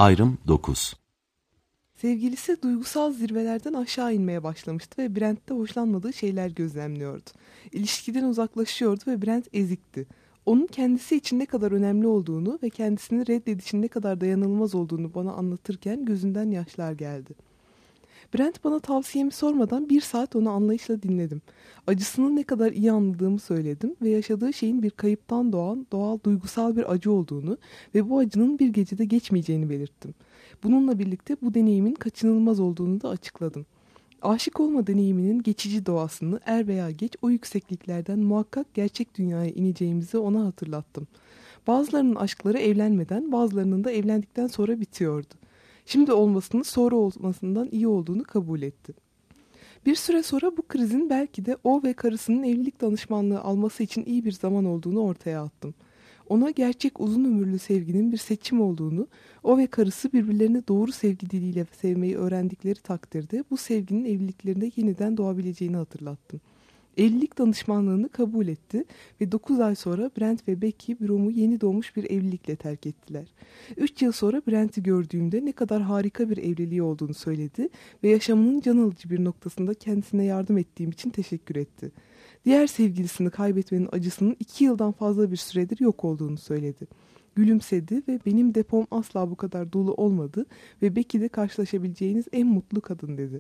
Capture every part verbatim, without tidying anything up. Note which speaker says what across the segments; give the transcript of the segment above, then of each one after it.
Speaker 1: Ayrım dokuz.
Speaker 2: Sevgilisi duygusal zirvelerden aşağı inmeye başlamıştı ve Brent'te hoşlanmadığı şeyler gözlemliyordu. İlişkiden uzaklaşıyordu ve Brent ezikti. Onun kendisi için ne kadar önemli olduğunu ve kendisini reddedişin ne kadar dayanılmaz olduğunu bana anlatırken gözünden yaşlar geldi. Brent bana tavsiyemi sormadan bir saat onu anlayışla dinledim. Acısını ne kadar iyi anladığımı söyledim ve yaşadığı şeyin bir kayıptan doğan doğal duygusal bir acı olduğunu ve bu acının bir gecede geçmeyeceğini belirttim. Bununla birlikte bu deneyimin kaçınılmaz olduğunu da açıkladım. Aşık olma deneyiminin geçici doğasını er veya geç o yüksekliklerden muhakkak gerçek dünyaya ineceğimizi ona hatırlattım. Bazılarının aşkları evlenmeden, bazılarının da evlendikten sonra bitiyordu. Şimdi olmasını sonra olmasından iyi olduğunu kabul etti. Bir süre sonra bu krizin belki de o ve karısının evlilik danışmanlığı alması için iyi bir zaman olduğunu ortaya attım. Ona gerçek uzun ömürlü sevginin bir seçim olduğunu, o ve karısı birbirlerini doğru sevgi diliyle sevmeyi öğrendikleri takdirde bu sevginin evliliklerinde yeniden doğabileceğini hatırlattım. Evlilik danışmanlığını kabul etti ve dokuz ay sonra Brent ve Becky büromu yeni doğmuş bir evlilikle terk ettiler. üç yıl sonra Brent'i gördüğümde ne kadar harika bir evliliği olduğunu söyledi ve yaşamının can alıcı bir noktasında kendisine yardım ettiğim için teşekkür etti. Diğer sevgilisini kaybetmenin acısının iki yıldan fazla bir süredir yok olduğunu söyledi. Gülümsedi ve benim depom asla bu kadar dolu olmadı ve Becky'de karşılaşabileceğiniz en mutlu kadın dedi.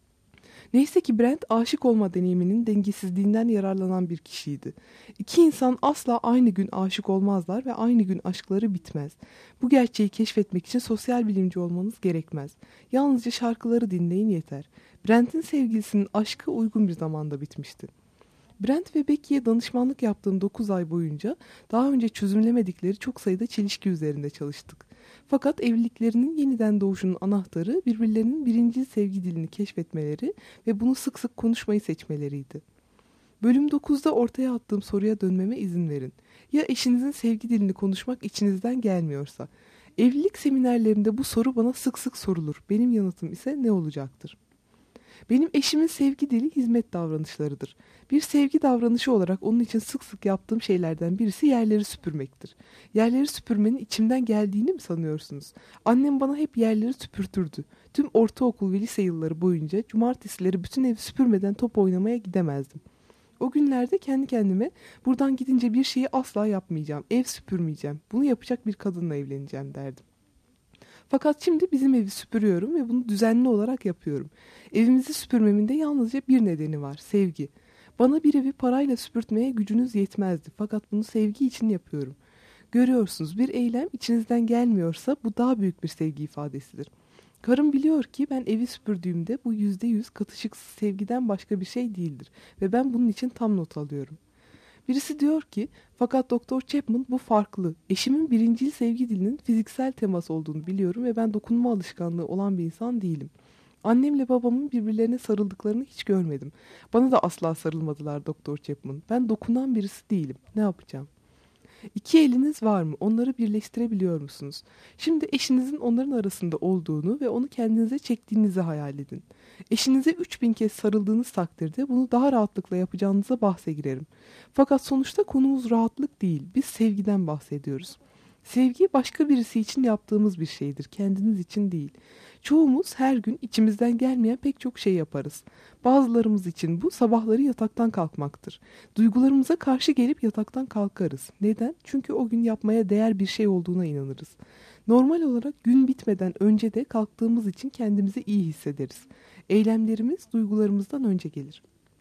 Speaker 2: Neyse ki Brent aşık olma deneyiminin dengesizliğinden yararlanan bir kişiydi. İki insan asla aynı gün aşık olmazlar ve aynı gün aşkları bitmez. Bu gerçeği keşfetmek için sosyal bilimci olmanız gerekmez. Yalnızca şarkıları dinleyin yeter. Brent'in sevgilisinin aşkı uygun bir zamanda bitmişti. Brent ve Becky'ye danışmanlık yaptığım dokuz ay boyunca daha önce çözümlemedikleri çok sayıda çelişki üzerinde çalıştık. Fakat evliliklerinin yeniden doğuşunun anahtarı birbirlerinin birincil sevgi dilini keşfetmeleri ve bunu sık sık konuşmayı seçmeleriydi. Bölüm dokuzda ortaya attığım soruya dönmeme izin verin. Ya eşinizin sevgi dilini konuşmak içinizden gelmiyorsa? Evlilik seminerlerinde bu soru bana sık sık sorulur. Benim yanıtım ise ne olacaktır? Benim eşimin sevgi dili hizmet davranışlarıdır. Bir sevgi davranışı olarak onun için sık sık yaptığım şeylerden birisi yerleri süpürmektir. Yerleri süpürmenin içimden geldiğini mi sanıyorsunuz? Annem bana hep yerleri süpürtürdü. Tüm ortaokul ve lise yılları boyunca cumartesileri bütün evi süpürmeden top oynamaya gidemezdim. O günlerde kendi kendime buradan gidince bir şeyi asla yapmayacağım, ev süpürmeyeceğim, bunu yapacak bir kadınla evleneceğim derdim. Fakat şimdi bizim evi süpürüyorum ve bunu düzenli olarak yapıyorum. Evimizi süpürmemin de yalnızca bir nedeni var, sevgi. Bana bir evi parayla süpürtmeye gücünüz yetmezdi fakat bunu sevgi için yapıyorum. Görüyorsunuz, bir eylem içinizden gelmiyorsa bu daha büyük bir sevgi ifadesidir. Karım biliyor ki ben evi süpürdüğümde bu yüzde yüz katışıksız sevgiden başka bir şey değildir ve ben bunun için tam not alıyorum. Birisi diyor ki, fakat Doktor Chapman bu farklı. Eşimin birincil sevgi dilinin fiziksel temas olduğunu biliyorum ve ben dokunma alışkanlığı olan bir insan değilim. Annemle babamın birbirlerine sarıldıklarını hiç görmedim. Bana da asla sarılmadılar Doktor Chapman. Ben dokunan birisi değilim. Ne yapacağım? İki eliniz var mı? Onları birleştirebiliyor musunuz? Şimdi eşinizin onların arasında olduğunu ve onu kendinize çektiğinizi hayal edin. Eşinize üç bin kez sarıldığınız takdirde bunu daha rahatlıkla yapacağınıza bahse girerim. Fakat sonuçta konumuz rahatlık değil, biz sevgiden bahsediyoruz. Sevgi başka birisi için yaptığımız bir şeydir, kendiniz için değil. Çoğumuz her gün içimizden gelmeyen pek çok şey yaparız. Bazılarımız için bu sabahları yataktan kalkmaktır. Duygularımıza karşı gelip yataktan kalkarız. Neden? Çünkü o gün yapmaya değer bir şey olduğuna inanırız. Normal olarak gün bitmeden önce de kalktığımız için kendimizi iyi hissederiz. Eylemlerimiz duygularımızdan önce gelir.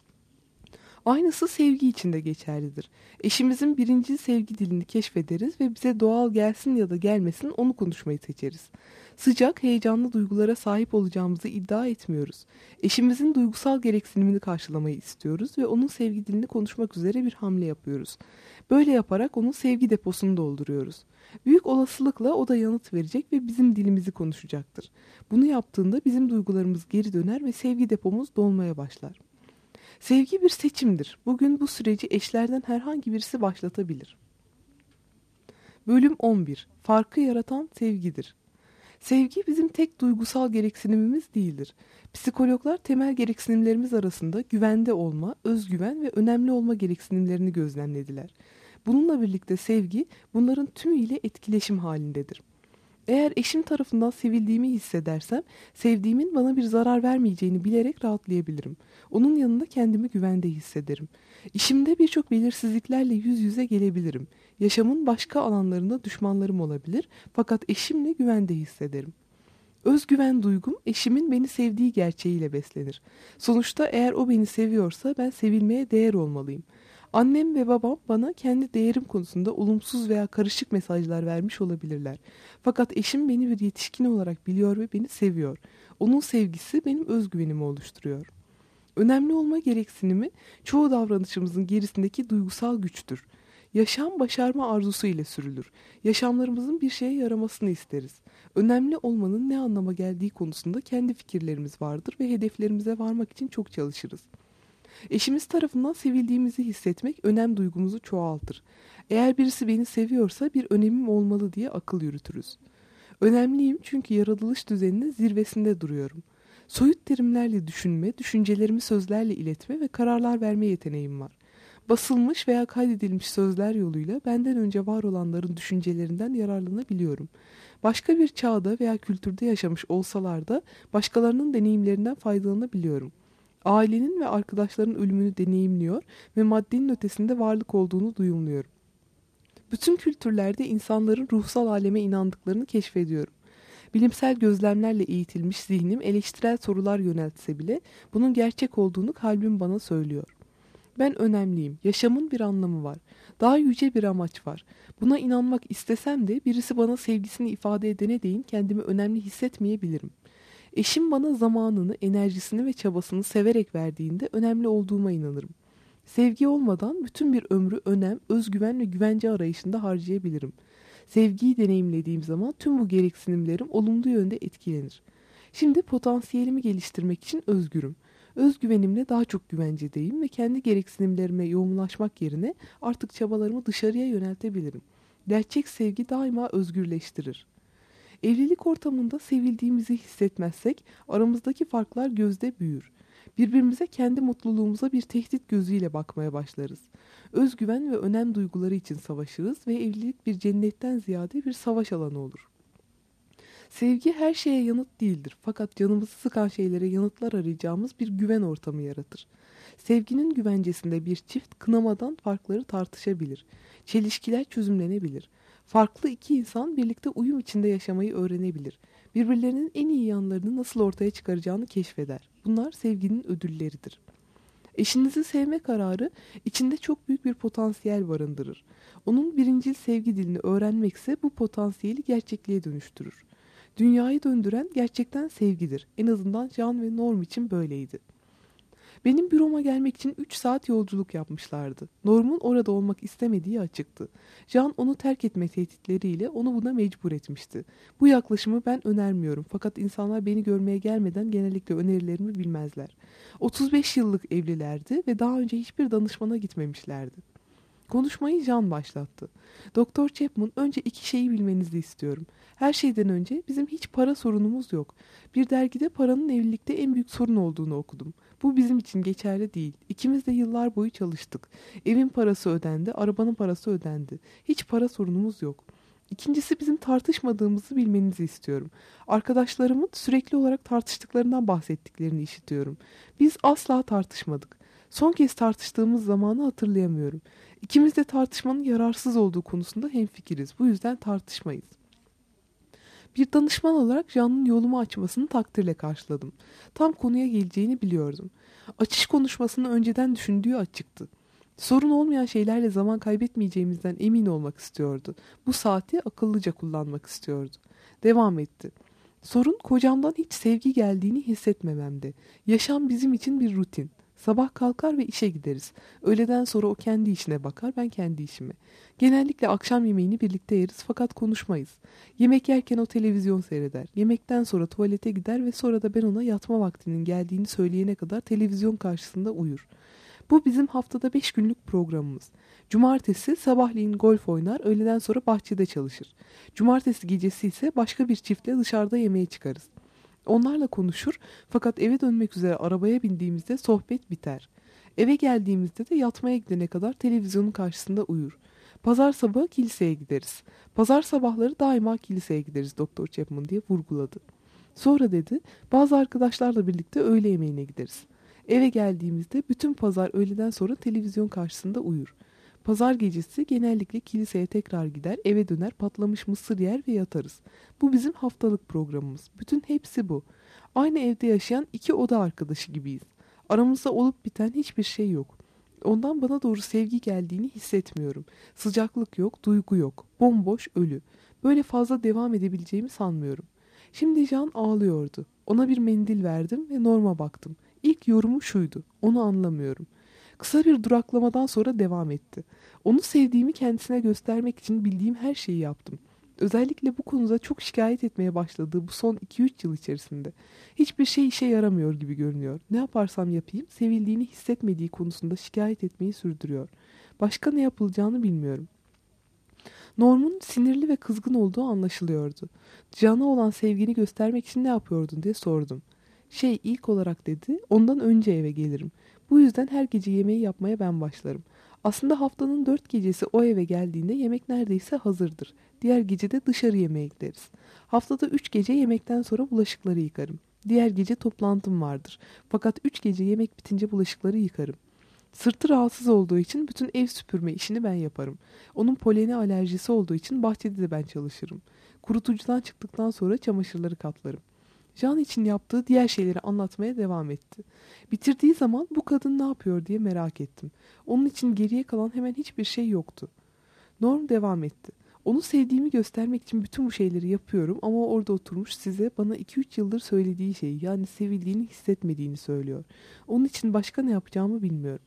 Speaker 2: Aynısı sevgi için de geçerlidir. Eşimizin birinci sevgi dilini keşfederiz ve bize doğal gelsin ya da gelmesin onu konuşmayı seçeriz. Sıcak, heyecanlı duygulara sahip olacağımızı iddia etmiyoruz. Eşimizin duygusal gereksinimini karşılamayı istiyoruz ve onun sevgi dilini konuşmak üzere bir hamle yapıyoruz. Böyle yaparak onun sevgi deposunu dolduruyoruz. Büyük olasılıkla o da yanıt verecek ve bizim dilimizi konuşacaktır. Bunu yaptığında bizim duygularımız geri döner ve sevgi depomuz dolmaya başlar. Sevgi bir seçimdir. Bugün bu süreci eşlerden herhangi birisi başlatabilir. Bölüm on bir. Farkı yaratan sevgidir. Sevgi bizim tek duygusal gereksinimimiz değildir. Psikologlar temel gereksinimlerimiz arasında güvende olma, özgüven ve önemli olma gereksinimlerini gözlemlediler. Bununla birlikte sevgi bunların tümüyle etkileşim halindedir. Eğer eşim tarafından sevildiğimi hissedersem, sevdiğimin bana bir zarar vermeyeceğini bilerek rahatlayabilirim. Onun yanında kendimi güvende hissederim. İşimde birçok belirsizliklerle yüz yüze gelebilirim. Yaşamın başka alanlarında düşmanlarım olabilir, fakat eşimle güvende hissederim. Özgüven duygum eşimin beni sevdiği gerçeğiyle beslenir. Sonuçta eğer o beni seviyorsa ben sevilmeye değer olmalıyım. Annem ve babam bana kendi değerim konusunda olumsuz veya karışık mesajlar vermiş olabilirler. Fakat eşim beni bir yetişkin olarak biliyor ve beni seviyor. Onun sevgisi benim özgüvenimi oluşturuyor. Önemli olma gereksinimi çoğu davranışımızın gerisindeki duygusal güçtür. Yaşam başarma arzusu ile sürülür. Yaşamlarımızın bir şeye yaramasını isteriz. Önemli olmanın ne anlama geldiği konusunda kendi fikirlerimiz vardır ve hedeflerimize varmak için çok çalışırız. Eşimiz tarafından sevildiğimizi hissetmek önem duygumuzu çoğaltır. Eğer birisi beni seviyorsa bir önemim olmalı diye akıl yürütürüz. Önemliyim çünkü yaratılış düzeninin zirvesinde duruyorum. Soyut terimlerle düşünme, düşüncelerimi sözlerle iletme ve kararlar verme yeteneğim var. Basılmış veya kaydedilmiş sözler yoluyla benden önce var olanların düşüncelerinden yararlanabiliyorum. Başka bir çağda veya kültürde yaşamış olsalar da başkalarının deneyimlerinden faydalanabiliyorum. Ailenin ve arkadaşların ölümünü deneyimliyor ve maddenin ötesinde varlık olduğunu duyumluyorum. Bütün kültürlerde insanların ruhsal aleme inandıklarını keşfediyorum. Bilimsel gözlemlerle eğitilmiş zihnim eleştirel sorular yöneltse bile bunun gerçek olduğunu kalbim bana söylüyor. Ben önemliyim, yaşamın bir anlamı var, daha yüce bir amaç var. Buna inanmak istesem de birisi bana sevgisini ifade edene değin kendimi önemli hissetmeyebilirim. Eşim bana zamanını, enerjisini ve çabasını severek verdiğinde önemli olduğuma inanırım. Sevgi olmadan bütün bir ömrü önem, özgüven ve güvence arayışında harcayabilirim. Sevgiyi deneyimlediğim zaman tüm bu gereksinimlerim olumlu yönde etkilenir. Şimdi potansiyelimi geliştirmek için özgürüm. Özgüvenimle daha çok güvencedeyim ve kendi gereksinimlerime yoğunlaşmak yerine artık çabalarımı dışarıya yöneltebilirim. Gerçek sevgi daima özgürleştirir. Evlilik ortamında sevildiğimizi hissetmezsek aramızdaki farklar gözde büyür. Birbirimize kendi mutluluğumuza bir tehdit gözüyle bakmaya başlarız. Özgüven ve önem duyguları için savaşırız ve evlilik bir cennetten ziyade bir savaş alanı olur. Sevgi her şeye yanıt değildir, fakat canımızı sıkan şeylere yanıtlar arayacağımız bir güven ortamı yaratır. Sevginin güvencesinde bir çift kınamadan farkları tartışabilir. Çelişkiler çözümlenebilir. Farklı iki insan birlikte uyum içinde yaşamayı öğrenebilir. Birbirlerinin en iyi yanlarını nasıl ortaya çıkaracağını keşfeder. Bunlar sevginin ödülleridir. Eşinizi sevme kararı içinde çok büyük bir potansiyel barındırır. Onun birincil sevgi dilini öğrenmekse bu potansiyeli gerçekliğe dönüştürür. Dünyayı döndüren gerçekten sevgidir. En azından Can ve Norm için böyleydi. Benim büroma gelmek için üç saat yolculuk yapmışlardı. Norm'un orada olmak istemediği açıktı. Can onu terk etme tehditleriyle onu buna mecbur etmişti. Bu yaklaşımı ben önermiyorum, fakat insanlar beni görmeye gelmeden genellikle önerilerimi bilmezler. otuz beş yıllık evlilerdi ve daha önce hiçbir danışmana gitmemişlerdi. Konuşmayı Can başlattı. Doktor Chapman, önce iki şeyi bilmenizi istiyorum. Her şeyden önce bizim hiç para sorunumuz yok. Bir dergide paranın evlilikte en büyük sorun olduğunu okudum. Bu bizim için geçerli değil. İkimiz de yıllar boyu çalıştık. Evin parası ödendi, arabanın parası ödendi. Hiç para sorunumuz yok. İkincisi, bizim tartışmadığımızı bilmenizi istiyorum. Arkadaşlarımın sürekli olarak tartıştıklarından bahsettiklerini işitiyorum. Biz asla tartışmadık. Son kez tartıştığımız zamanı hatırlayamıyorum. İkimiz de tartışmanın yararsız olduğu konusunda hemfikiriz. Bu yüzden tartışmayız. Bir danışman olarak Can'ın yolumu açmasını takdirle karşıladım. Tam konuya geleceğini biliyordum. Açış konuşmasını önceden düşündüğü açıktı. Sorun olmayan şeylerle zaman kaybetmeyeceğimizden emin olmak istiyordu. Bu saati akıllıca kullanmak istiyordu. Devam etti. Sorun kocamdan hiç sevgi geldiğini hissetmememde. Yaşam bizim için bir rutin. Sabah kalkar ve işe gideriz. Öğleden sonra o kendi işine bakar, ben kendi işime. Genellikle akşam yemeğini birlikte yeriz fakat konuşmayız. Yemek yerken o televizyon seyreder. Yemekten sonra tuvalete gider ve sonra da ben ona yatma vaktinin geldiğini söyleyene kadar televizyon karşısında uyur. Bu bizim haftada beş günlük programımız. Cumartesi sabahleyin golf oynar, öğleden sonra bahçede çalışır. Cumartesi gecesi ise başka bir çiftle dışarıda yemeğe çıkarız. Onlarla konuşur, fakat eve dönmek üzere arabaya bindiğimizde sohbet biter. Eve geldiğimizde de yatmaya gidene kadar televizyonun karşısında uyur. Pazar sabahı kiliseye gideriz. Pazar sabahları daima kiliseye gideriz Doktor Chapman diye vurguladı. Sonra dedi, bazı arkadaşlarla birlikte öğle yemeğine gideriz. Eve geldiğimizde bütün pazar öğleden sonra televizyon karşısında uyur. Pazar gecesi genellikle kiliseye tekrar gider, eve döner, patlamış mısır yer ve yatarız. Bu bizim haftalık programımız. Bütün hepsi bu. Aynı evde yaşayan iki oda arkadaşı gibiyiz. Aramızda olup biten hiçbir şey yok. Ondan bana doğru sevgi geldiğini hissetmiyorum. Sıcaklık yok, duygu yok. Bomboş, ölü. Böyle fazla devam edebileceğimi sanmıyorum. Şimdi Can ağlıyordu. Ona bir mendil verdim ve Norm'a baktım. İlk yorumu şuydu. Onu anlamıyorum. Kısa bir duraklamadan sonra devam etti. Onu sevdiğimi kendisine göstermek için bildiğim her şeyi yaptım. Özellikle bu konuda çok şikayet etmeye başladığı bu son iki üç yıl içerisinde. Hiçbir şey işe yaramıyor gibi görünüyor. Ne yaparsam yapayım sevildiğini hissetmediği konusunda şikayet etmeyi sürdürüyor. Başka ne yapılacağını bilmiyorum. Norm'un sinirli ve kızgın olduğu anlaşılıyordu. Can'a olan sevgini göstermek için ne yapıyordun diye sordum. Şey ilk olarak dedi, ondan önce eve gelirim. Bu yüzden her gece yemeği yapmaya ben başlarım. Aslında haftanın dört gecesi o eve geldiğinde yemek neredeyse hazırdır. Diğer gece de dışarı yemeğe gideriz. Haftada üç gece yemekten sonra bulaşıkları yıkarım. Diğer gece toplantım vardır. Fakat üç gece yemek bitince bulaşıkları yıkarım. Sırtı rahatsız olduğu için bütün ev süpürme işini ben yaparım. Onun polene alerjisi olduğu için bahçede de ben çalışırım. Kurutucudan çıktıktan sonra çamaşırları katlarım. Can için yaptığı diğer şeyleri anlatmaya devam etti. Bitirdiği zaman bu kadın ne yapıyor diye merak ettim. Onun için geriye kalan hemen hiçbir şey yoktu. Norm devam etti. Onu sevdiğimi göstermek için bütün bu şeyleri yapıyorum ama o orada oturmuş size bana iki üç yıldır söylediği şeyi, yani sevildiğini hissetmediğini söylüyor. Onun için başka ne yapacağımı bilmiyorum.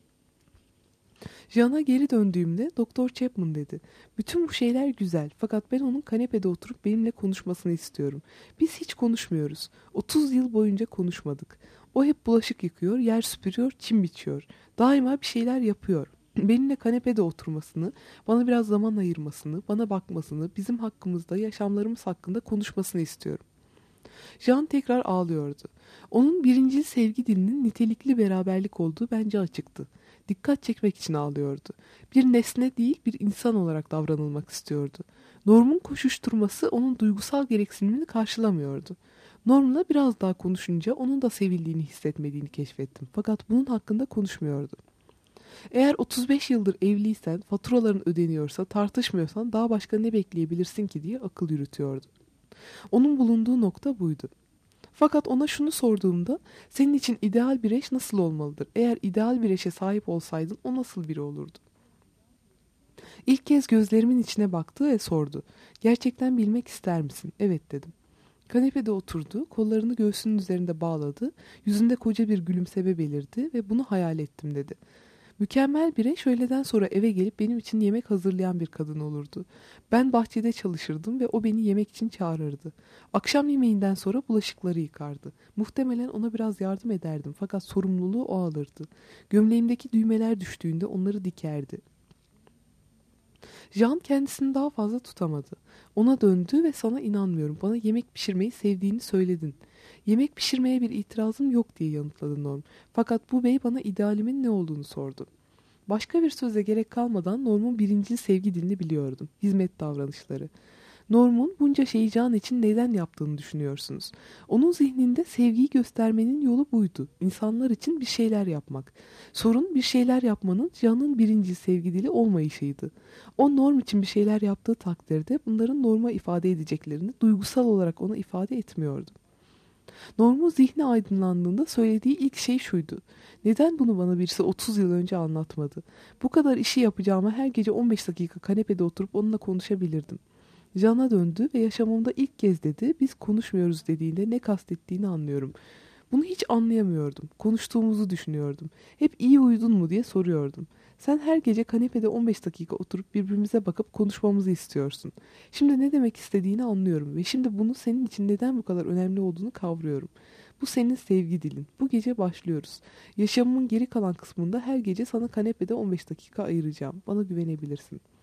Speaker 2: Jan'a geri döndüğümde Doktor Chapman dedi. Bütün bu şeyler güzel fakat ben onun kanepede oturup benimle konuşmasını istiyorum. Biz hiç konuşmuyoruz. otuz yıl boyunca konuşmadık. O hep bulaşık yıkıyor, yer süpürüyor, çim biçiyor. Daima bir şeyler yapıyor. Benimle kanepede oturmasını, bana biraz zaman ayırmasını, bana bakmasını, bizim hakkımızda, yaşamlarımız hakkında konuşmasını istiyorum. Jean tekrar ağlıyordu. Onun birinci sevgi dilinin nitelikli beraberlik olduğu bence açıktı. Dikkat çekmek için ağlıyordu. Bir nesne değil bir insan olarak davranılmak istiyordu. Norm'un koşuşturması onun duygusal gereksinimini karşılamıyordu. Norm'la biraz daha konuşunca onun da sevildiğini hissetmediğini keşfettim. Fakat bunun hakkında konuşmuyordu. Eğer otuz beş yıldır evliysen, faturaların ödeniyorsa, tartışmıyorsan daha başka ne bekleyebilirsin ki diye akıl yürütüyordu. Onun bulunduğu nokta buydu. Fakat ona şunu sorduğumda senin için ideal bir eş nasıl olmalıdır? Eğer ideal bir eşe sahip olsaydın o nasıl biri olurdu? İlk kez gözlerimin içine baktı ve sordu. Gerçekten bilmek ister misin? Evet dedim. Kanepede oturdu, kollarını göğsünün üzerinde bağladı, yüzünde koca bir gülümseme belirdi ve bunu hayal ettim dedi. Mükemmel bir eş öğleden sonra eve gelip benim için yemek hazırlayan bir kadın olurdu. Ben bahçede çalışırdım ve o beni yemek için çağırırdı. Akşam yemeğinden sonra bulaşıkları yıkardı. Muhtemelen ona biraz yardım ederdim fakat sorumluluğu o alırdı. Gömleğimdeki düğmeler düştüğünde onları dikerdi. Jean kendisini daha fazla tutamadı. Ona döndü ve sana inanmıyorum. Bana yemek pişirmeyi sevdiğini söyledin. Yemek pişirmeye bir itirazım yok diye yanıtladı Norm. Fakat bu bey bana idealimin ne olduğunu sordu. Başka bir söze gerek kalmadan Norm'un birincil sevgi dilini biliyordum. Hizmet davranışları. Norm'un bunca şeyi Can için neden yaptığını düşünüyorsunuz. Onun zihninde sevgiyi göstermenin yolu buydu. İnsanlar için bir şeyler yapmak. Sorun bir şeyler yapmanın Can'ın birinci sevgi dili olmayışıydı. O Norm için bir şeyler yaptığı takdirde bunların Norm'a ifade edeceklerini duygusal olarak ona ifade etmiyordu. Norm'un zihni aydınlandığında söylediği ilk şey şuydu. Neden bunu bana birisi otuz yıl önce anlatmadı? Bu kadar işi yapacağıma her gece on beş dakika kanepede oturup onunla konuşabilirdim. Can'a döndü ve yaşamımda ilk kez dedi, biz konuşmuyoruz dediğinde ne kastettiğini anlıyorum. Bunu hiç anlayamıyordum. Konuştuğumuzu düşünüyordum. Hep iyi uyudun mu diye soruyordum. Sen her gece kanepede on beş dakika oturup birbirimize bakıp konuşmamızı istiyorsun. Şimdi ne demek istediğini anlıyorum ve şimdi bunu senin için neden bu kadar önemli olduğunu kavruyorum. Bu senin sevgi dilin. Bu gece başlıyoruz. Yaşamımın geri kalan kısmında her gece sana kanepede on beş dakika ayıracağım. Bana güvenebilirsin.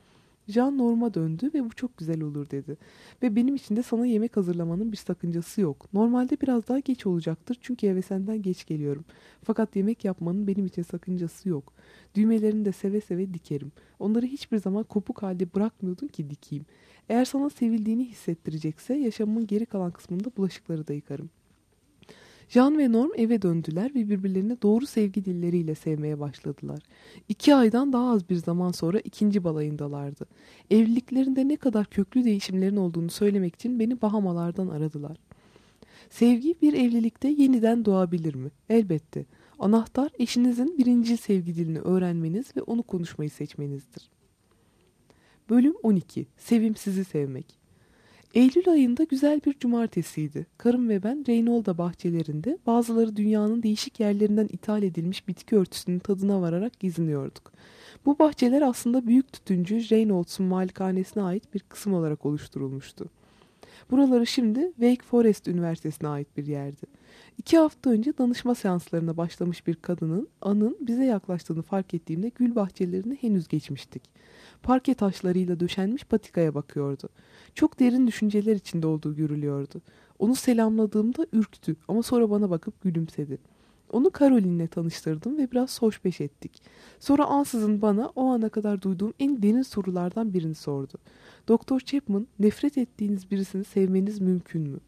Speaker 2: Jean Norm'a döndü ve bu çok güzel olur dedi. Ve benim için de sana yemek hazırlamanın bir sakıncası yok. Normalde biraz daha geç olacaktır çünkü eve senden geç geliyorum. Fakat yemek yapmanın benim için sakıncası yok. Düğmelerini de seve seve dikerim. Onları hiçbir zaman kopuk halde bırakmıyordun ki dikeyim. Eğer sana sevildiğini hissettirecekse yaşamımın geri kalan kısmında bulaşıkları da yıkarım. Jean ve Norm eve döndüler ve birbirlerini doğru sevgi dilleriyle sevmeye başladılar. İki aydan daha az bir zaman sonra ikinci balayındalardı. Evliliklerinde ne kadar köklü değişimlerin olduğunu söylemek için beni Bahamalardan aradılar. Sevgi bir evlilikte yeniden doğabilir mi? Elbette. Anahtar eşinizin birinci sevgi dilini öğrenmeniz ve onu konuşmayı seçmenizdir. Bölüm on iki. Sevimsizi sevmek. Eylül ayında güzel bir cumartesiydi. Karım ve ben Reynolda bahçelerinde bazıları dünyanın değişik yerlerinden ithal edilmiş bitki örtüsünün tadına vararak geziniyorduk. Bu bahçeler aslında büyük tütüncü Reynolds'un malikanesine ait bir kısım olarak oluşturulmuştu. Buraları şimdi Wake Forest Üniversitesi'ne ait bir yerdi. İki hafta önce danışma seanslarına başlamış bir kadının An'ın bize yaklaştığını fark ettiğimde gül bahçelerini henüz geçmiştik. Parke taşlarıyla döşenmiş patikaya bakıyordu. Çok derin düşünceler içinde olduğu görülüyordu. Onu selamladığımda ürktü ama sonra bana bakıp gülümsedi. Onu Caroline'le tanıştırdım ve biraz hoşbeş ettik. Sonra ansızın bana o ana kadar duyduğum en derin sorulardan birini sordu. Doktor Chapman, nefret ettiğiniz birisini sevmeniz mümkün mü?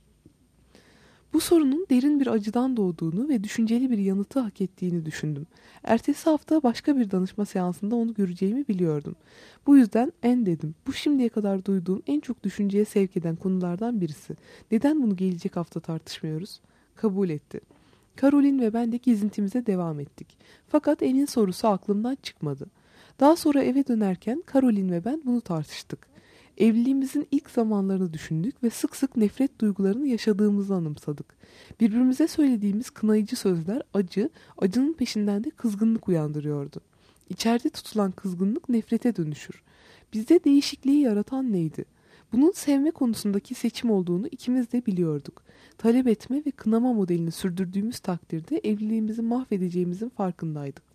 Speaker 2: Bu sorunun derin bir acıdan doğduğunu ve düşünceli bir yanıtı hak ettiğini düşündüm. Ertesi hafta başka bir danışma seansında onu göreceğimi biliyordum. Bu yüzden en dedim. Bu şimdiye kadar duyduğum en çok düşünceye sevk eden konulardan birisi. Neden bunu gelecek hafta tartışmıyoruz? Kabul etti. Caroline ve ben de gezintimize devam ettik. Fakat Anne'in sorusu aklımdan çıkmadı. Daha sonra eve dönerken Caroline ve ben bunu tartıştık. Evliliğimizin ilk zamanlarını düşündük ve sık sık nefret duygularını yaşadığımızı anımsadık. Birbirimize söylediğimiz kınayıcı sözler acı, acının peşinden de kızgınlık uyandırıyordu. İçeride tutulan kızgınlık nefrete dönüşür. Bizde değişikliği yaratan neydi? Bunun sevme konusundaki seçim olduğunu ikimiz de biliyorduk. Talep etme ve kınama modelini sürdürdüğümüz takdirde evliliğimizi mahvedeceğimizin farkındaydık.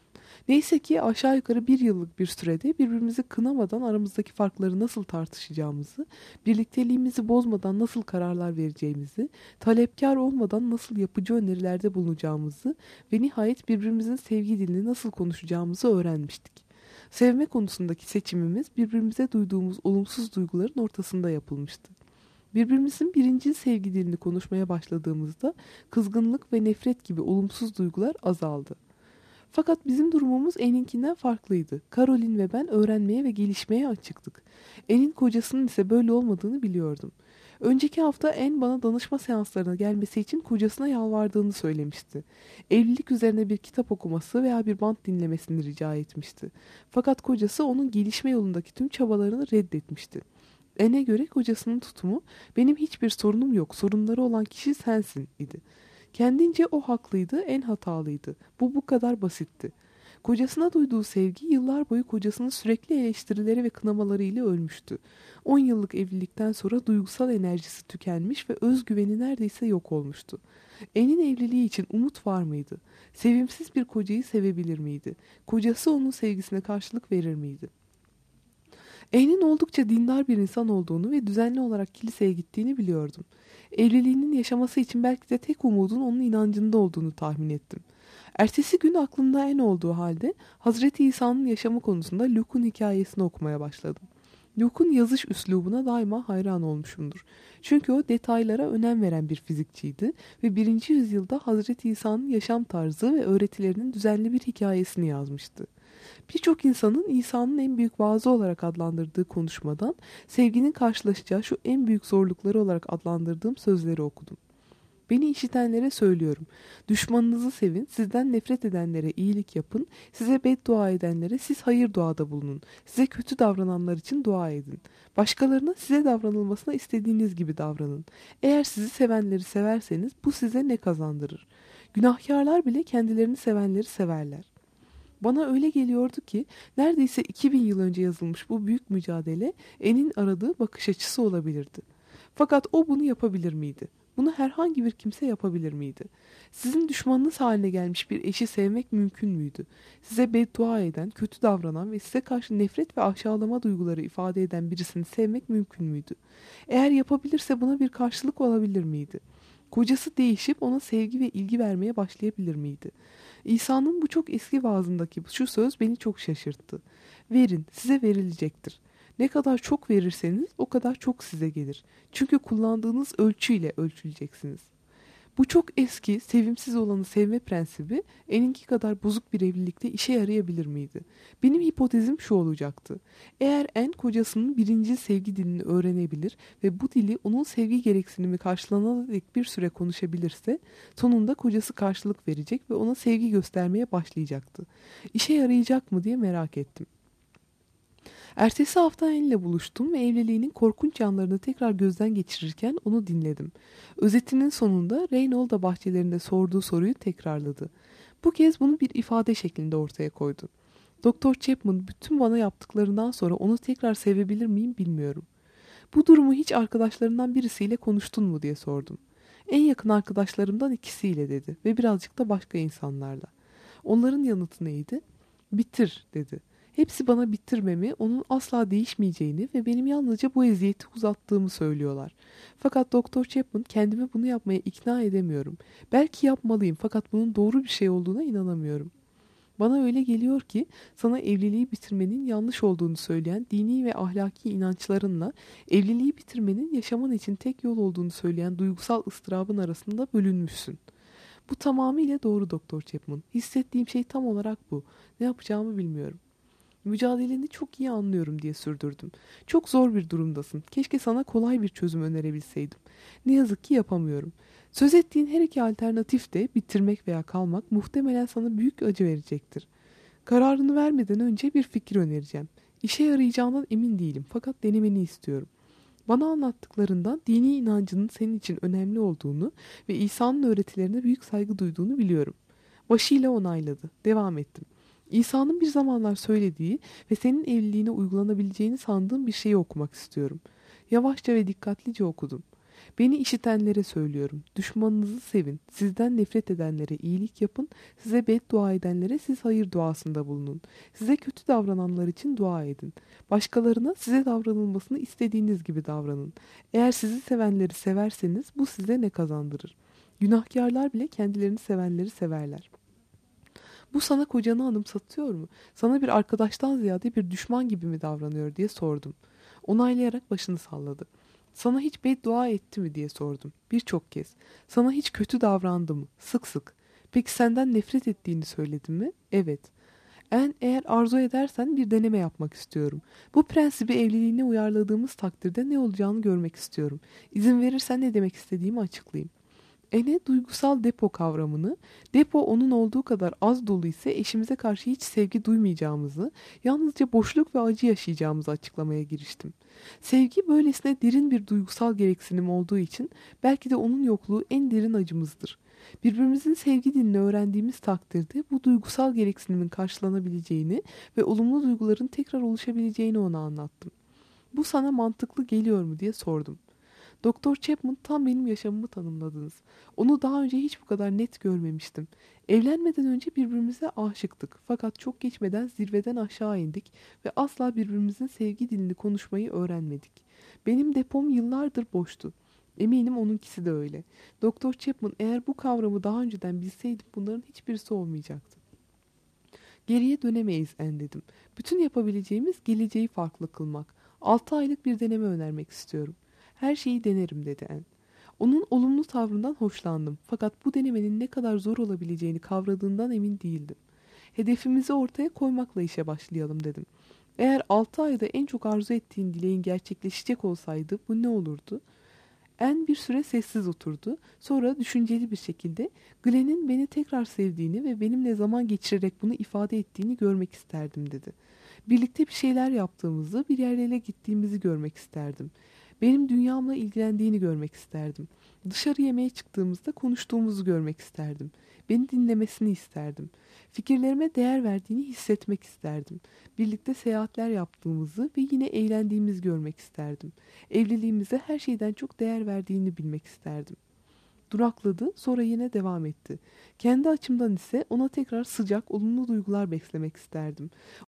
Speaker 2: Neyse ki aşağı yukarı bir yıllık bir sürede birbirimizi kınamadan aramızdaki farkları nasıl tartışacağımızı, birlikteliğimizi bozmadan nasıl kararlar vereceğimizi, talepkar olmadan nasıl yapıcı önerilerde bulunacağımızı ve nihayet birbirimizin sevgi dilini nasıl konuşacağımızı öğrenmiştik. Sevme konusundaki seçimimiz birbirimize duyduğumuz olumsuz duyguların ortasında yapılmıştı. Birbirimizin birinci sevgi dilini konuşmaya başladığımızda kızgınlık ve nefret gibi olumsuz duygular azaldı. Fakat bizim durumumuz Anne'inkinden farklıydı. Caroline ve ben öğrenmeye ve gelişmeye açıktık. Anne'in kocasının ise böyle olmadığını biliyordum. Önceki hafta Anne bana danışma seanslarına gelmesi için kocasına yalvardığını söylemişti. Evlilik üzerine bir kitap okuması veya bir bant dinlemesini rica etmişti. Fakat kocası onun gelişme yolundaki tüm çabalarını reddetmişti. Anne'e göre kocasının tutumu benim hiçbir sorunum yok, sorunları olan kişi sensin idi. Kendince o haklıydı, en hatalıydı. Bu bu kadar basitti. Kocasına duyduğu sevgi yıllar boyu kocasının sürekli eleştirileri ve kınamaları ile ölmüştü. On yıllık evlilikten sonra duygusal enerjisi tükenmiş ve özgüveni neredeyse yok olmuştu. En'in evliliği için umut var mıydı? Sevimsiz bir kocayı sevebilir miydi? Kocası onun sevgisine karşılık verir miydi? En'in oldukça dindar bir insan olduğunu ve düzenli olarak kiliseye gittiğini biliyordum. Evliliğinin yaşaması için belki de tek umudun onun inancında olduğunu tahmin ettim. Ertesi gün aklımda en olduğu halde Hazreti İsa'nın yaşamı konusunda Luke'un hikayesini okumaya başladım. Luke'un yazış üslubuna daima hayran olmuşumdur. Çünkü o detaylara önem veren bir fizikçiydi ve birinci yüzyılda Hazreti İsa'nın yaşam tarzı ve öğretilerinin düzenli bir hikayesini yazmıştı. Birçok insanın İsa'nın en büyük vaazı olarak adlandırdığı konuşmadan sevginin karşılaşacağı şu en büyük zorlukları olarak adlandırdığım sözleri okudum. Beni işitenlere söylüyorum. Düşmanınızı sevin, sizden nefret edenlere iyilik yapın, size beddua edenlere siz hayır duada bulunun. Size kötü davrananlar için dua edin. Başkalarına size davranılmasına istediğiniz gibi davranın. Eğer sizi sevenleri severseniz bu size ne kazandırır? Günahkarlar bile kendilerini sevenleri severler. Bana öyle geliyordu ki neredeyse iki bin yıl önce yazılmış bu büyük mücadele En'in aradığı bakış açısı olabilirdi. Fakat o bunu yapabilir miydi? Bunu herhangi bir kimse yapabilir miydi? Sizin düşmanınız haline gelmiş bir eşi sevmek mümkün müydü? Size beddua eden, kötü davranan ve size karşı nefret ve aşağılama duyguları ifade eden birisini sevmek mümkün müydü? Eğer yapabilirse buna bir karşılık olabilir miydi? Kocası değişip ona sevgi ve ilgi vermeye başlayabilir miydi? İsa'nın bu çok eski vaazındaki şu söz beni çok şaşırttı. Verin, size verilecektir. Ne kadar çok verirseniz o kadar çok size gelir. Çünkü kullandığınız ölçüyle ölçüleceksiniz. Bu çok eski, sevimsiz olanı sevme prensibi eninki kadar bozuk bir evlilikte işe yarayabilir miydi? Benim hipotezim şu olacaktı. Eğer en kocasının birinci sevgi dilini öğrenebilir ve bu dili onun sevgi gereksinimi karşılanana dek bir süre konuşabilirse, sonunda kocası karşılık verecek ve ona sevgi göstermeye başlayacaktı. İşe yarayacak mı diye merak ettim. Ertesi hafta Anne'le buluştum ve evliliğinin korkunç yanlarını tekrar gözden geçirirken onu dinledim. Özetinin sonunda Reynolda bahçelerinde sorduğu soruyu tekrarladı. Bu kez bunu bir ifade şeklinde ortaya koydu. Doktor Chapman bütün bana yaptıklarından sonra onu tekrar sevebilir miyim bilmiyorum. Bu durumu hiç arkadaşlarından birisiyle konuştun mu diye sordum. En yakın arkadaşlarımdan ikisiyle dedi ve birazcık da başka insanlarla. Onların yanıtı neydi? Bitir dedi. Hepsi bana bitirmemi, onun asla değişmeyeceğini ve benim yalnızca bu eziyeti uzattığımı söylüyorlar. Fakat Doktor Chapman kendimi bunu yapmaya ikna edemiyorum. Belki yapmalıyım fakat bunun doğru bir şey olduğuna inanamıyorum. Bana öyle geliyor ki sana evliliği bitirmenin yanlış olduğunu söyleyen dini ve ahlaki inançlarınla evliliği bitirmenin yaşaman için tek yol olduğunu söyleyen duygusal ıstırabın arasında bölünmüşsün. Bu tamamıyla doğru Doktor Chapman. Hissettiğim şey tam olarak bu. Ne yapacağımı bilmiyorum. Mücadeleni çok iyi anlıyorum diye sürdürdüm. Çok zor bir durumdasın. Keşke sana kolay bir çözüm önerebilseydim. Ne yazık ki yapamıyorum. Söz ettiğin her iki alternatif de bitirmek veya kalmak muhtemelen sana büyük acı verecektir. Kararını vermeden önce bir fikir önereceğim. İşe yarayacağından emin değilim fakat denemeni istiyorum. Bana anlattıklarından dini inancının senin için önemli olduğunu ve İsa'nın öğretilerine büyük saygı duyduğunu biliyorum. Başıyla onayladı. Devam ettim. İsa'nın bir zamanlar söylediği ve senin evliliğine uygulanabileceğini sandığım bir şeyi okumak istiyorum. Yavaşça ve dikkatlice okudum. Beni işitenlere söylüyorum. Düşmanınızı sevin. Sizden nefret edenlere iyilik yapın. Size beddua edenlere siz hayır duasında bulunun. Size kötü davrananlar için dua edin. Başkalarına size davranılmasını istediğiniz gibi davranın. Eğer sizi sevenleri severseniz bu size ne kazandırır? Günahkarlar bile kendilerini sevenleri severler. Bu sana kocanı anımsatıyor mu? Sana bir arkadaştan ziyade bir düşman gibi mi davranıyor diye sordum. Onaylayarak başını salladı. Sana hiç beddua etti mi diye sordum. Birçok kez. Sana hiç kötü davrandı mı? Sık sık. Peki senden nefret ettiğini söyledim mi? Evet. En eğer arzu edersen bir deneme yapmak istiyorum. Bu prensibi evliliğine uyarladığımız takdirde ne olacağını görmek istiyorum. İzin verirsen ne demek istediğimi açıklayayım. Ene duygusal depo kavramını, depo onun olduğu kadar az dolu ise eşimize karşı hiç sevgi duymayacağımızı, yalnızca boşluk ve acı yaşayacağımızı açıklamaya giriştim. Sevgi böylesine derin bir duygusal gereksinim olduğu için belki de onun yokluğu en derin acımızdır. Birbirimizin sevgi dilini öğrendiğimiz takdirde bu duygusal gereksinimin karşılanabileceğini ve olumlu duyguların tekrar oluşabileceğini ona anlattım. Bu sana mantıklı geliyor mu diye sordum. Doktor Chapman tam benim yaşamımı tanımladınız. Onu daha önce hiç bu kadar net görmemiştim. Evlenmeden önce birbirimize aşıktık. Fakat çok geçmeden zirveden aşağı indik ve asla birbirimizin sevgi dilini konuşmayı öğrenmedik. Benim depom yıllardır boştu. Eminim onunkisi de öyle. Doktor Chapman eğer bu kavramı daha önceden bilseydim bunların hiçbirisi olmayacaktı. Geriye dönemeyiz en dedim. Bütün yapabileceğimiz geleceği farklı kılmak. Altı aylık bir deneme önermek istiyorum. Her şeyi denerim dedi En. Onun olumlu tavrından hoşlandım fakat bu denemenin ne kadar zor olabileceğini kavradığından emin değildim. Hedefimizi ortaya koymakla işe başlayalım dedim. Eğer altı ayda en çok arzu ettiğin dileğin gerçekleşecek olsaydı bu ne olurdu? En bir süre sessiz oturdu. Sonra düşünceli bir şekilde Glenn'in beni tekrar sevdiğini ve benimle zaman geçirerek bunu ifade ettiğini görmek isterdim dedi. Birlikte bir şeyler yaptığımızı, bir yerlere gittiğimizi görmek isterdim. Benim dünyamla ilgilendiğini görmek isterdim. Dışarı yemeğe çıktığımızda konuştuğumuzu görmek isterdim. Beni dinlemesini isterdim. Fikirlerime değer verdiğini hissetmek isterdim. Birlikte seyahatler yaptığımızı ve yine eğlendiğimizi görmek isterdim. Evliliğimize her şeyden çok değer verdiğini bilmek isterdim. Durakladı, sonra yine devam etti. Kendi açımdan ise ona tekrar sıcak, olumlu duygular beslemek isterdim.